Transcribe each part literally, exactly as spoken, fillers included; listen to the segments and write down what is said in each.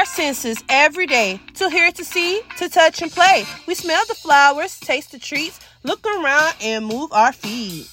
our senses every day to hear, to see, to touch and play. We smell the flowers, taste the treats, look around and move our feet.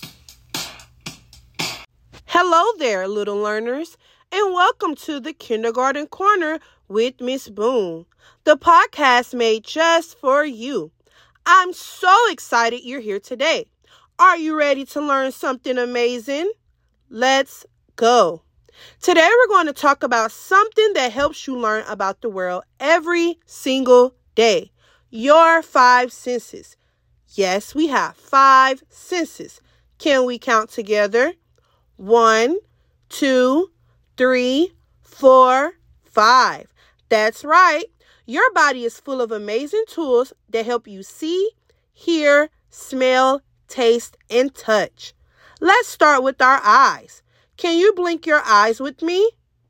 Hello there, little learners, and welcome to the Kindergarten Corner with Miss Boone, the podcast made just for you. I'm so excited you're here today. Are you ready to learn something amazing? Let's go. Today we're going to talk about something that helps you learn about the world every single day. Your five senses. Yes, we have five senses. Can we count together? One, two, three, four, five. That's right. Your body is full of amazing tools that help you see, hear, smell, taste, and touch. Let's start with our eyes. Can you blink your eyes with me?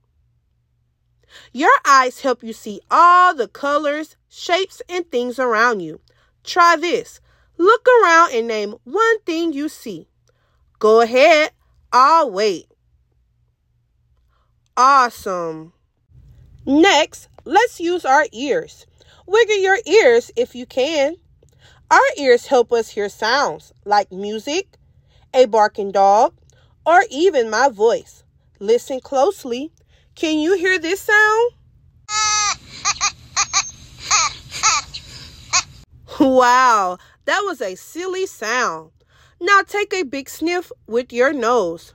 Your eyes help you see all the colors, shapes, and things around you. Try this. Look around and name one thing you see. Go ahead. I'll wait. Awesome. Next, let's use our ears. Wiggle your ears if you can. Our ears help us hear sounds like music, a barking dog, or even my voice. Listen closely. Can you hear this sound? Wow, that was a silly sound. Now take a big sniff with your nose.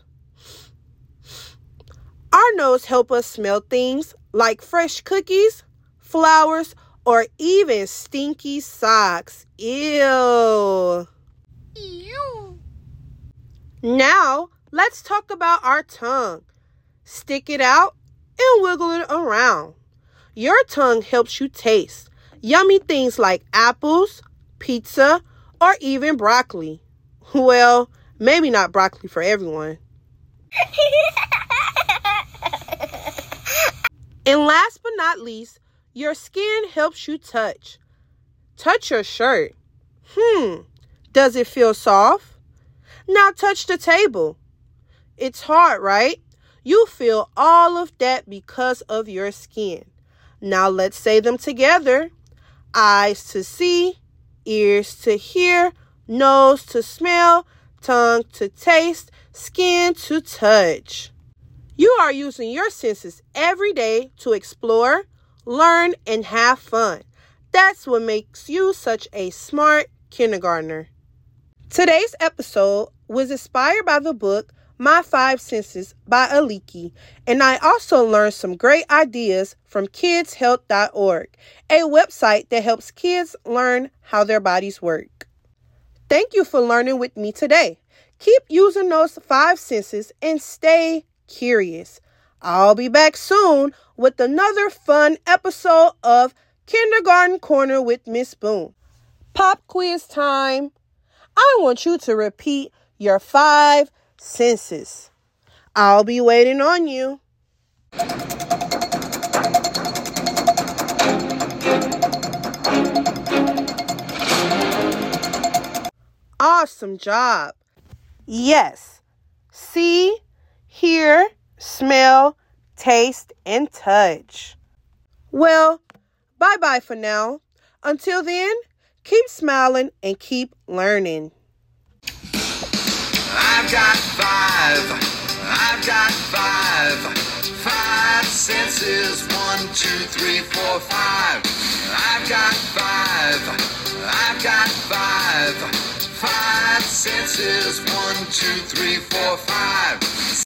Our nose helps us smell things like fresh cookies, flowers, or even stinky socks. Ew. Ew. Now, let's talk about our tongue. Stick it out and wiggle it around. Your tongue helps you taste yummy things like apples, pizza, or even broccoli. Well, maybe not broccoli for everyone. And last but not least, your skin helps you touch. Touch your shirt. Hmm, does it feel soft? Now touch the table. It's hard, right? You feel all of that because of your skin. Now let's say them together. Eyes to see, ears to hear, nose to smell, tongue to taste, skin to touch. You are using your senses every day to explore, learn, and have fun. That's what makes you such a smart kindergartner. Today's episode was inspired by the book My Five Senses by Aliki, and I also learned some great ideas from kids health dot org, a website that helps kids learn how their bodies work. Thank you for learning with me today. Keep using those five senses and stay curious. I'll be back soon with another fun episode of Kindergarten Corner with Miss Boone. Pop quiz time. I want you to repeat your five senses. I'll be waiting on you. Awesome job. Yes. See, hear, smell, taste, and touch. Well, bye-bye for now. Until then, keep smiling and keep learning. I've got five. I've got five. Five senses. One, two, three, four, five. I've got five. I've got five. Five senses, one, two, three, four, five.